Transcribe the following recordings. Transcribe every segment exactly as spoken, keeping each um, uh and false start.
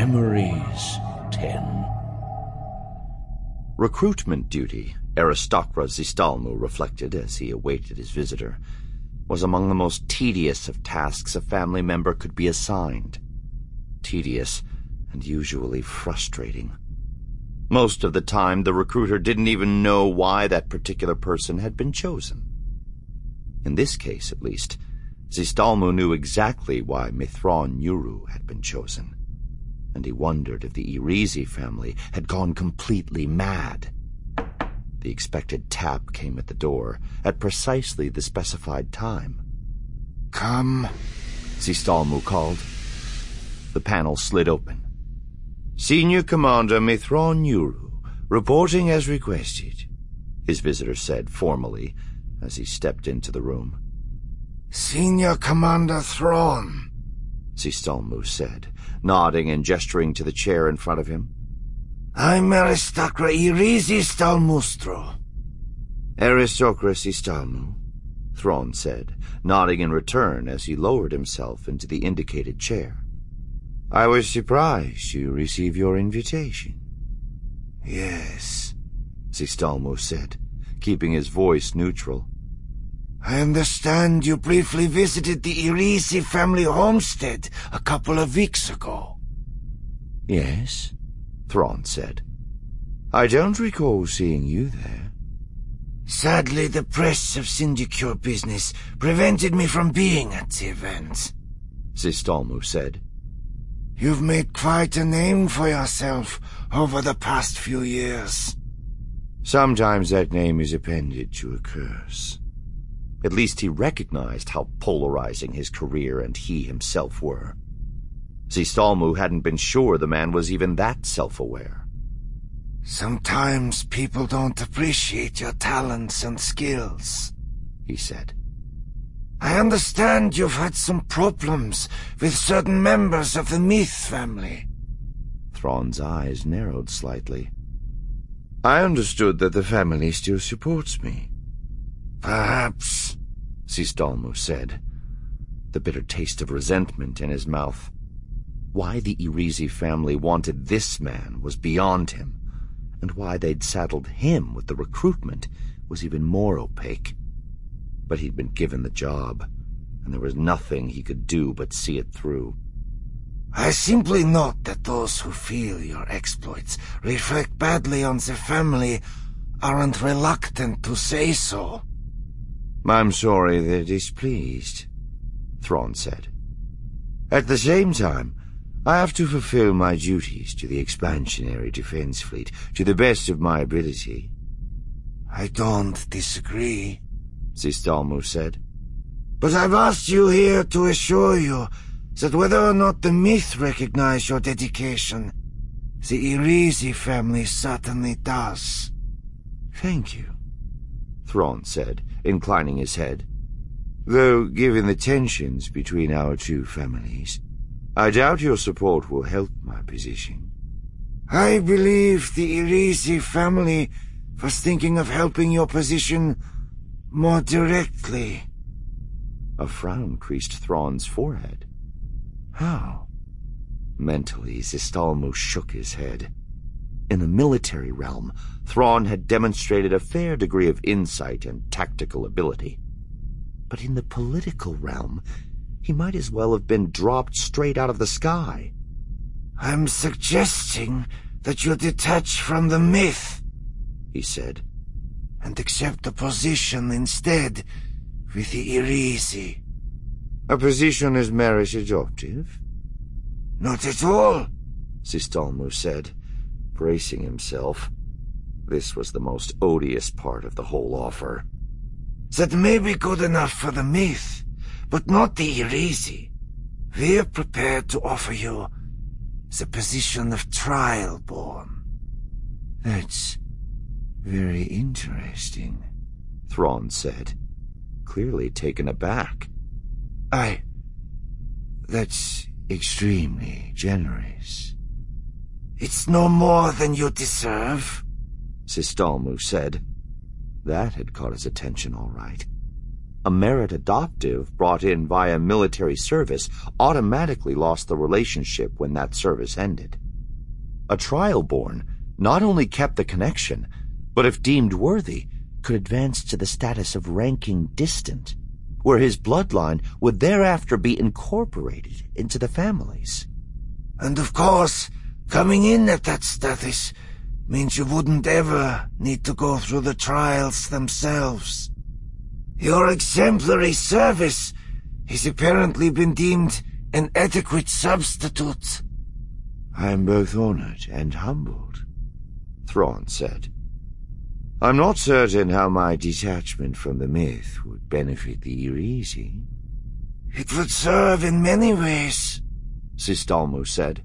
Memories ten. Recruitment duty, Aristocra Zistalmu reflected as he awaited his visitor, was among the most tedious of tasks a family member could be assigned. Tedious and usually frustrating. Most of the time, the recruiter didn't even know why that particular person had been chosen. In this case, at least, Zistalmu knew exactly why Mithron Nuru had been chosen, and he wondered if the Irizi family had gone completely mad. The expected tap came at the door at precisely the specified time. "Come," Zistalmu called. The panel slid open. "Senior Commander Mithron Nuru, reporting as requested," his visitor said formally as he stepped into the room. "Senior Commander Thrawn," Zistalmu said, nodding and gesturing to the chair in front of him. "I'm Aristocra Irizi Stalmustro." "Aristocra Zistalmu," Thrawn said, nodding in return as he lowered himself into the indicated chair. "I was surprised to receive your invitation." "Yes," Zistalmu said, keeping his voice neutral. "I understand you briefly visited the Irizi family homestead a couple of weeks ago." "Yes," Thrawn said. "I don't recall seeing you there." "Sadly, the press of Syndicure business prevented me from being at the event," Zistalmu said. "You've made quite a name for yourself over the past few years." "Sometimes that name is appended to a curse." At least he recognized how polarizing his career and he himself were. Zistalmu hadn't been sure the man was even that self-aware. "Sometimes people don't appreciate your talents and skills," he said. "I understand you've had some problems with certain members of the Myth family." Thrawn's eyes narrowed slightly. "I understood that the family still supports me." "Perhaps," Zistalmu said, the bitter taste of resentment in his mouth. Why the Irizi family wanted this man was beyond him, and why they'd saddled him with the recruitment was even more opaque. But he'd been given the job, and there was nothing he could do but see it through. "I simply note that those who feel your exploits reflect badly on the family aren't reluctant to say so." "I'm sorry they're displeased," Thrawn said. "At the same time, I have to fulfill my duties to the expansionary defense fleet to the best of my ability." "I don't disagree," Zistalmu said. "But I've asked you here to assure you that whether or not the Myth recognize your dedication, the Irizi family certainly does." "Thank you," Thrawn said, inclining his head. "Though, given the tensions between our two families, I doubt your support will help my position." "I believe the Irizi family was thinking of helping your position more directly." A frown creased Thrawn's forehead. "How?" Mentally, Zistalmu shook his head. In the military realm, Thrawn had demonstrated a fair degree of insight and tactical ability. But in the political realm, he might as well have been dropped straight out of the sky. "I'm suggesting that you detach from the Myth," he said, "and accept a position instead with the Irizi." "A position as marriage adoptive?" "Not at all," Zistalmu said, bracing himself. This was the most odious part of the whole offer. "That may be good enough for the Myth, but not the Irizi. We're prepared to offer you the position of Trialborn." "That's very interesting," Thrawn said, clearly taken aback. I... That's extremely generous." "It's no more than you deserve," Zistalmu said. That had caught his attention all right. A merit adoptive brought in via military service automatically lost the relationship when that service ended. A trial-born not only kept the connection, but if deemed worthy, could advance to the status of ranking distant, where his bloodline would thereafter be incorporated into the families. And of course, coming in at that status means you wouldn't ever need to go through the trials themselves. Your exemplary service has apparently been deemed an adequate substitute. I am both honored and humbled, Thrawn said. I'm not certain how my detachment from the myth would benefit the Irisi. It would serve in many ways, Sistalmu said.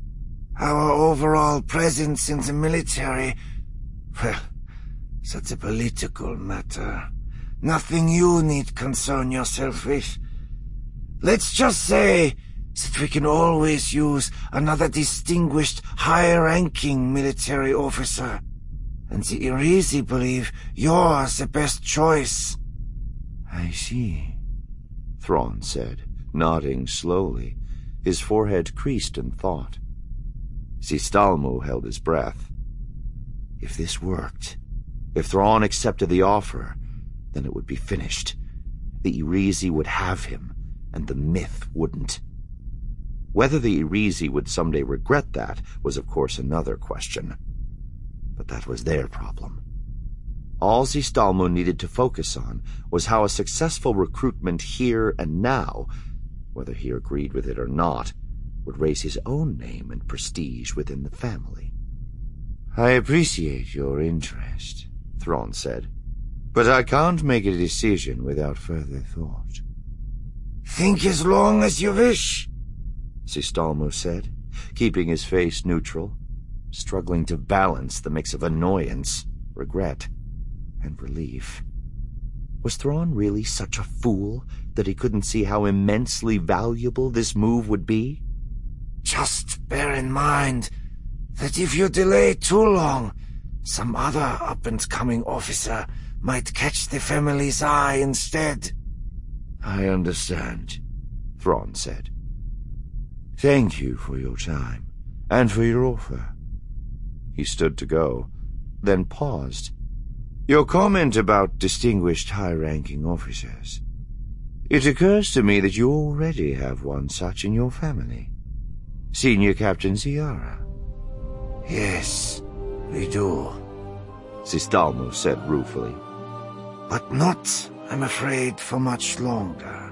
Our overall presence in the military, well, that's a political matter. Nothing you need concern yourself with. Let's just say that we can always use another distinguished, high-ranking military officer. And the Irisi believe you're the best choice. I see, Thrawn said, nodding slowly, his forehead creased in thought. Sistalmu held his breath. If this worked, if Thrawn accepted the offer, then it would be finished. The Irisi would have him, and the myth wouldn't. Whether the Irisi would someday regret that was of course another question. But that was their problem. All Sistalmu needed to focus on was how a successful recruitment here and now, whether he agreed with it or not, would raise his own name and prestige within the family. I appreciate your interest, Thrawn said, but I can't make a decision without further thought. Think as long as you wish, Sistalmu said, keeping his face neutral, struggling to balance the mix of annoyance, regret, and relief. Was Thrawn really such a fool that he couldn't see how immensely valuable this move would be? Just bear in mind that if you delay too long, some other up-and-coming officer might catch the family's eye instead. I understand, Thrawn said. Thank you for your time, and for your offer. He stood to go, then paused. Your comment about distinguished high-ranking officers. It occurs to me that you already have one such in your family. Senior Captain Ziara. Yes, we do, Sistalmu said ruefully. But not, I'm afraid, for much longer.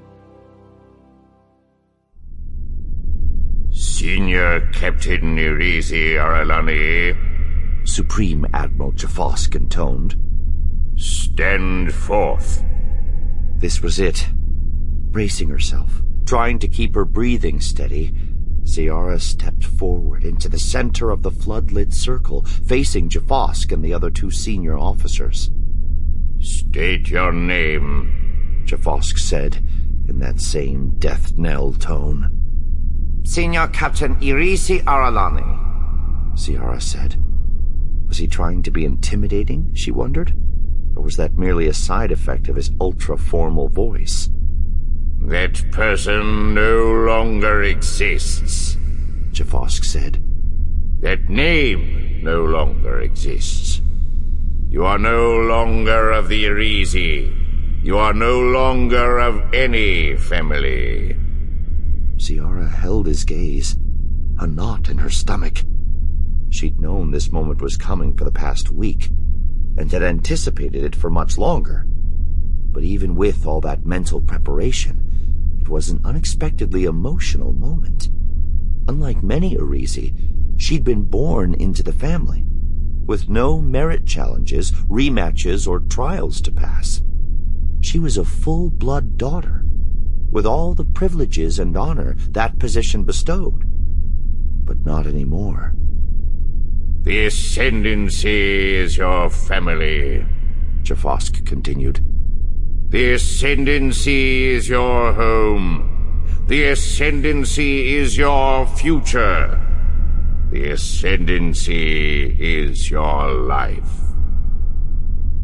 Senior Captain Irisi Aralani, Supreme Admiral Jafosk intoned. Stand forth. This was it. Bracing herself, trying to keep her breathing steady, Ziara stepped forward into the center of the flood-lit circle, facing Jafosk and the other two senior officers. State your name, Jafosk said, in that same death knell tone. Senior Captain Irisi Aralani, Ziara said. Was he trying to be intimidating, she wondered? Or was that merely a side effect of his ultra-formal voice? That person no longer exists, Jafosk said. That name no longer exists. You are no longer of the Irisi. You are no longer of any family. Ziara held his gaze, a knot in her stomach. She'd known this moment was coming for the past week, and had anticipated it for much longer. But even with all that mental preparation, it was an unexpectedly emotional moment. Unlike many Irisi, she'd been born into the family, with no merit challenges, rematches, or trials to pass. She was a full-blood daughter, with all the privileges and honor that position bestowed. But not anymore. The Ascendancy is your family, Jafosk continued. The Ascendancy is your home. The Ascendancy is your future. The Ascendancy is your life.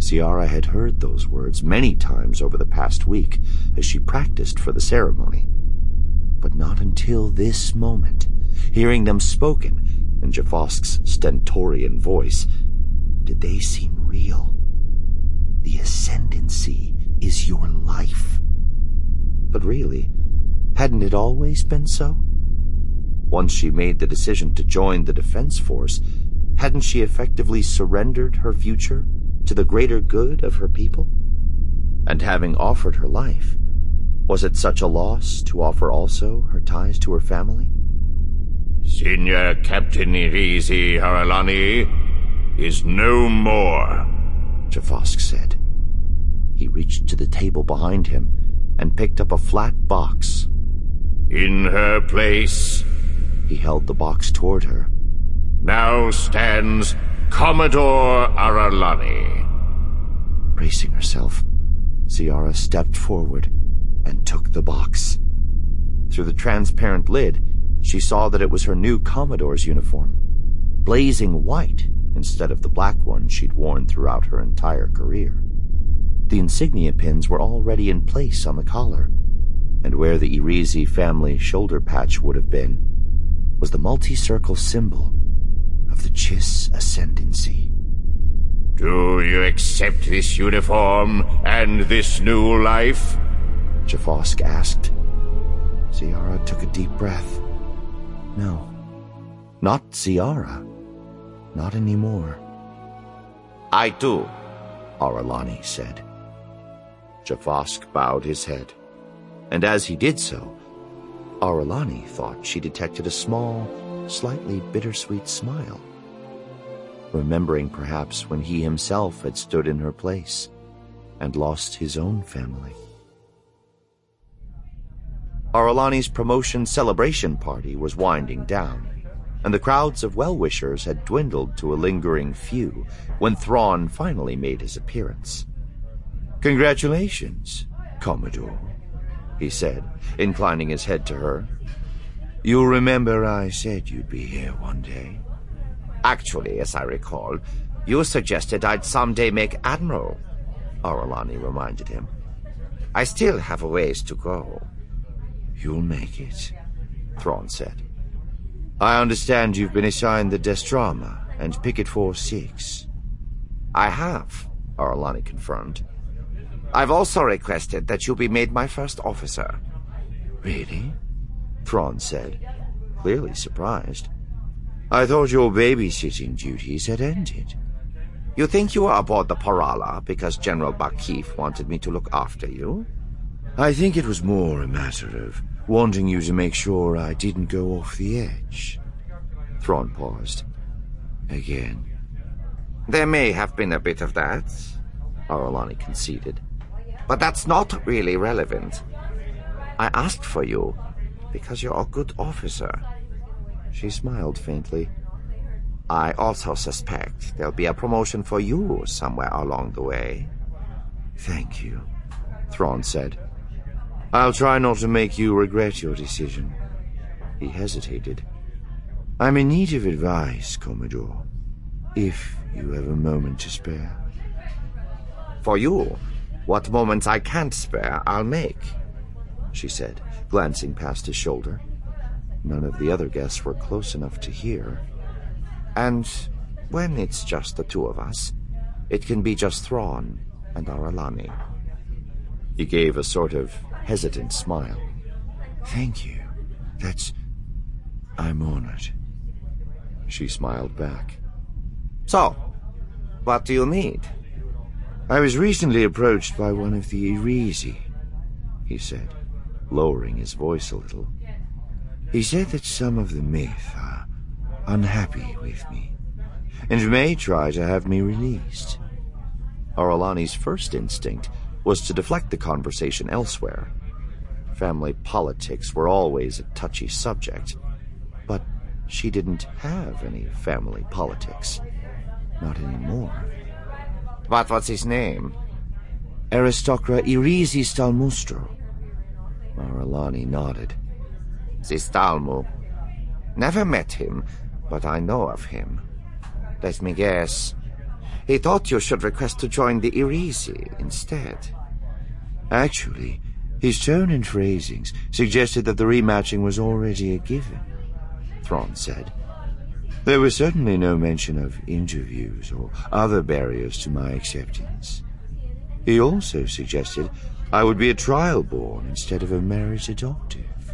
Ciara had heard those words many times over the past week as she practiced for the ceremony. But not until this moment, hearing them spoken in Jafosk's stentorian voice, did they seem real. The ascendancy is your life. But really, hadn't it always been so? Once she made the decision to join the Defense Force, hadn't she effectively surrendered her future to the greater good of her people? And having offered her life, was it such a loss to offer also her ties to her family? Senior Captain Irizi Haralani is no more, Jafosk said. He reached to the table behind him and picked up a flat box. In her place, he held the box toward her, now stands Commodore Aralani. Bracing herself, Ciara stepped forward and took the box. Through the transparent lid, she saw that it was her new Commodore's uniform, blazing white instead of the black one she'd worn throughout her entire career. The insignia pins were already in place on the collar, and where the Irizi family shoulder patch would have been was the multi-circle symbol of the Chiss Ascendancy. Do you accept this uniform and this new life? Jafosk asked. Ciara took a deep breath. No, not Ciara. Not anymore. I do, Aralani said. Jafosk bowed his head, and as he did so, Aralani thought she detected a small, slightly bittersweet smile, remembering perhaps when he himself had stood in her place and lost his own family. Aralani's promotion celebration party was winding down, and the crowds of well-wishers had dwindled to a lingering few when Thrawn finally made his appearance. "Congratulations, Commodore," he said, inclining his head to her. "You'll remember I said you'd be here one day." Actually, as I recall, you suggested I'd someday make Admiral, Aralani reminded him. I still have a ways to go. "You'll make it," Thrawn said. "I understand you've been assigned the Destrama and Picket Force six. I have, Aralani confirmed. I've also requested that you be made my first officer. Really? Thrawn said, clearly surprised. I thought your babysitting duties had ended. You think you were aboard the Parala because General Bakif wanted me to look after you? I think it was more a matter of wanting you to make sure I didn't go off the edge. Thrawn paused. Again. There may have been a bit of that, Aralani conceded. But that's not really relevant. I asked for you because you're a good officer. She smiled faintly. I also suspect there'll be a promotion for you somewhere along the way. Thank you, Thrawn said. I'll try not to make you regret your decision. He hesitated. I'm in need of advice, Commodore, if you have a moment to spare. For you, what moments I can't spare, I'll make, she said, glancing past his shoulder. None of the other guests were close enough to hear. And when it's just the two of us, it can be just Thrawn and Aralani. He gave a sort of hesitant smile. Thank you. That's... I'm honored. She smiled back. So, what do you need? I was recently approached by one of the Irizi, he said, lowering his voice a little. He said that some of the myth are unhappy with me, and may try to have me released. Aralani's first instinct was to deflect the conversation elsewhere. Family politics were always a touchy subject, but she didn't have any family politics. Not anymore. What was his name? Aristocra Irizi Stalmustro. Aralani nodded. Zistalmu. Never met him, but I know of him. Let me guess. He thought you should request to join the Irisi instead. Actually, his tone and phrasings suggested that the rematching was already a given, Thrawn said. There was certainly no mention of interviews or other barriers to my acceptance. He also suggested I would be a trial-born instead of a marriage adoptive.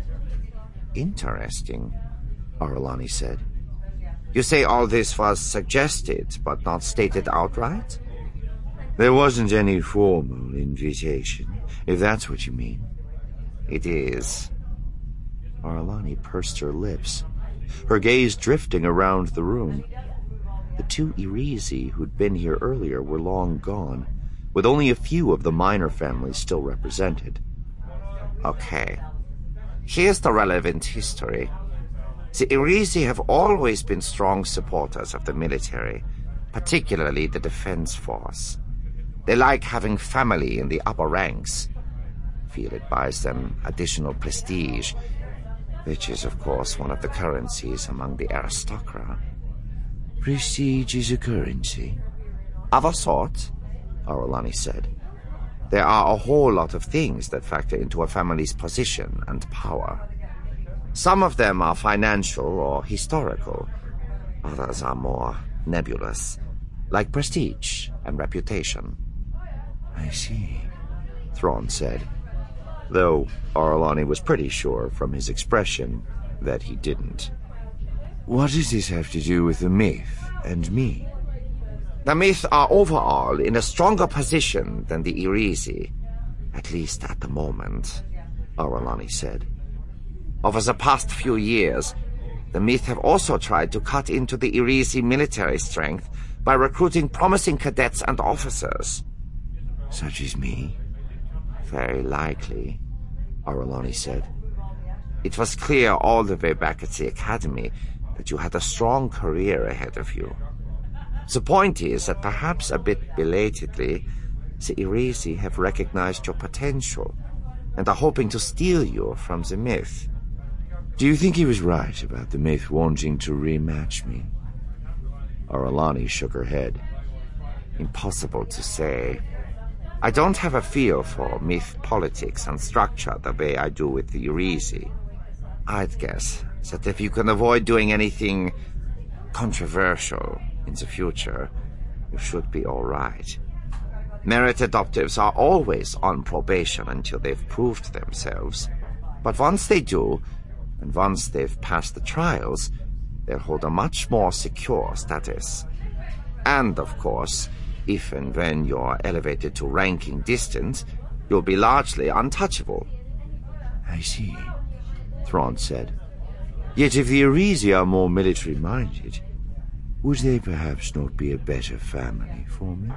Interesting, Aralani said. You say all this was suggested, but not stated outright? There wasn't any formal invitation, if that's what you mean. It is. Aralani pursed her lips, her gaze drifting around the room. The two Irisi who'd been here earlier were long gone, with only a few of the minor families still represented. Okay. Here's the relevant history. The Irisi have always been strong supporters of the military, particularly the defense force. They like having family in the upper ranks. Feel it buys them additional prestige, which is, of course, one of the currencies among the aristocrat. Prestige is a currency? Of a sort, Aralani said. There are a whole lot of things that factor into a family's position and power. Some of them are financial or historical. Others are more nebulous, like prestige and reputation. I see, Thrawn said, though Aralani was pretty sure from his expression that he didn't. What does this have to do with the myth and me? The myth are overall in a stronger position than the Irisi, at least at the moment, Aralani said. Over the past few years, the myth have also tried to cut into the Irisi military strength by recruiting promising cadets and officers. Such as me? Very likely, Aralani said. It was clear all the way back at the academy that you had a strong career ahead of you. The point is that perhaps a bit belatedly, the Irisi have recognized your potential and are hoping to steal you from the myth. Do you think he was right about the myth wanting to rematch me? Aralani shook her head. Impossible to say. I don't have a feel for myth politics and structure the way I do with the Irisi. I'd guess that if you can avoid doing anything controversial in the future, you should be all right. Merit adoptives are always on probation until they've proved themselves. But once they do, and once they've passed the trials, they'll hold a much more secure status. And, of course, if and when you're elevated to ranking distant, you'll be largely untouchable. I see, Thrawn said. Yet if the Irisi are more military-minded, would they perhaps not be a better family for me?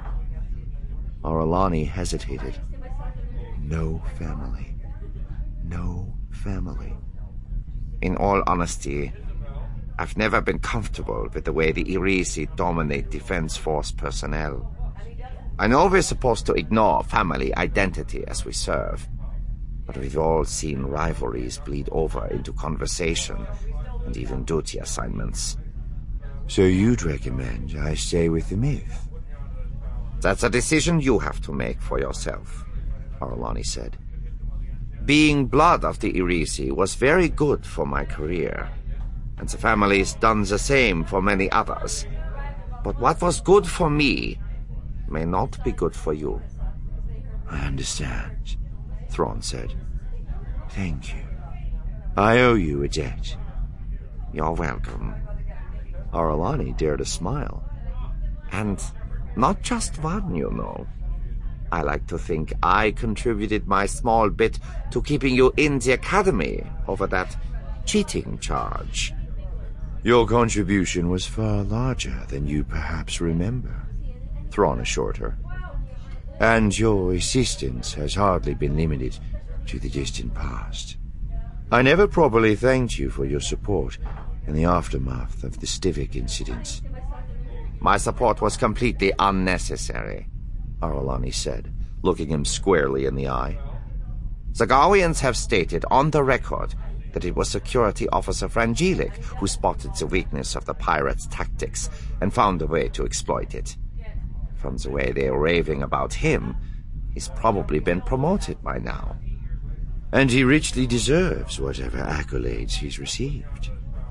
Aralani hesitated. No family. No family. In all honesty, I've never been comfortable with the way the Irisi dominate Defense Force personnel. I know we're supposed to ignore family identity as we serve, but we've all seen rivalries bleed over into conversation and even duty assignments. So you'd recommend I stay with the myth? That's a decision you have to make for yourself, Aralani said. Being blood of the Irisi was very good for my career, and the family's done the same for many others. But what was good for me may not be good for you. I understand, Thrawn said. Thank you. I owe you a debt. You're welcome. Aralani dared a smile. And not just one, you know. I like to think I contributed my small bit to keeping you in the academy over that cheating charge. Your contribution was far larger than you perhaps remember, Thrawn assured her. And your assistance has hardly been limited to the distant past. I never properly thanked you for your support in the aftermath of the Stivik incident. My support was completely unnecessary, Aralani said, looking him squarely in the eye. The Garwians have stated on the record that it was Security Officer Frangilik who spotted the weakness of the pirates' tactics and found a way to exploit it. from the way they're raving about him, he's probably been promoted by now. And he richly deserves whatever accolades he's received.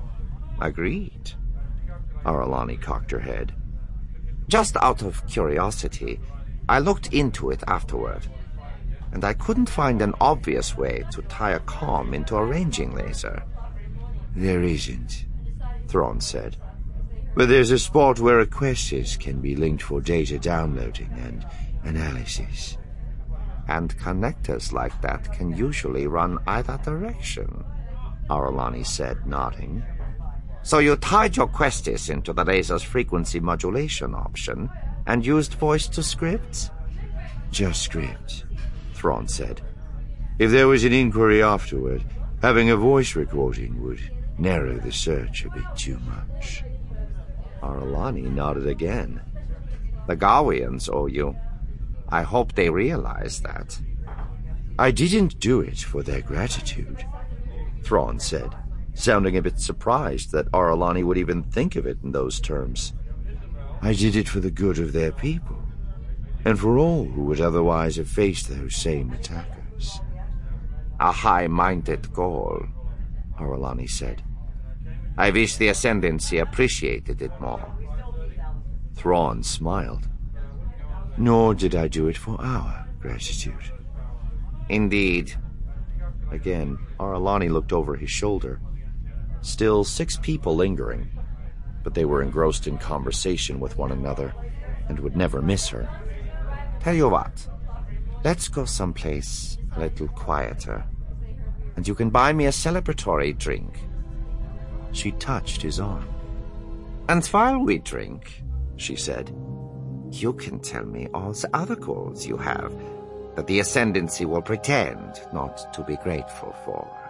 Agreed. Aralani cocked her head. Just out of curiosity, I looked into it afterward, and I couldn't find an obvious way to tie a comm into a ranging laser. There isn't, Thrawn said. But there's a spot where requests can be linked for data downloading and analysis. And connectors like that can usually run either direction, Aralani said, nodding. So you tied your questies into the laser's frequency modulation option and used voice-to-script? Just script, Thrawn said. If there was an inquiry afterward, having a voice recording would narrow the search a bit too much. Aralani nodded again. The Gawians owe you. I hope they realize that. I didn't do it for their gratitude, Thrawn said, sounding a bit surprised that Aralani would even think of it in those terms. I did it for the good of their people, and for all who would otherwise have faced those same attackers. A high-minded goal, Aralani said. I wish the Ascendancy appreciated it more. Thrawn smiled. Nor did I do it for our gratitude. Indeed. Again, Aralani looked over his shoulder. Still six people lingering, but they were engrossed in conversation with one another and would never miss her. Tell you what, let's go someplace a little quieter, and you can buy me a celebratory drink. She touched his arm. And while we drink, she said, you can tell me all the other goals you have that the Ascendancy will pretend not to be grateful for.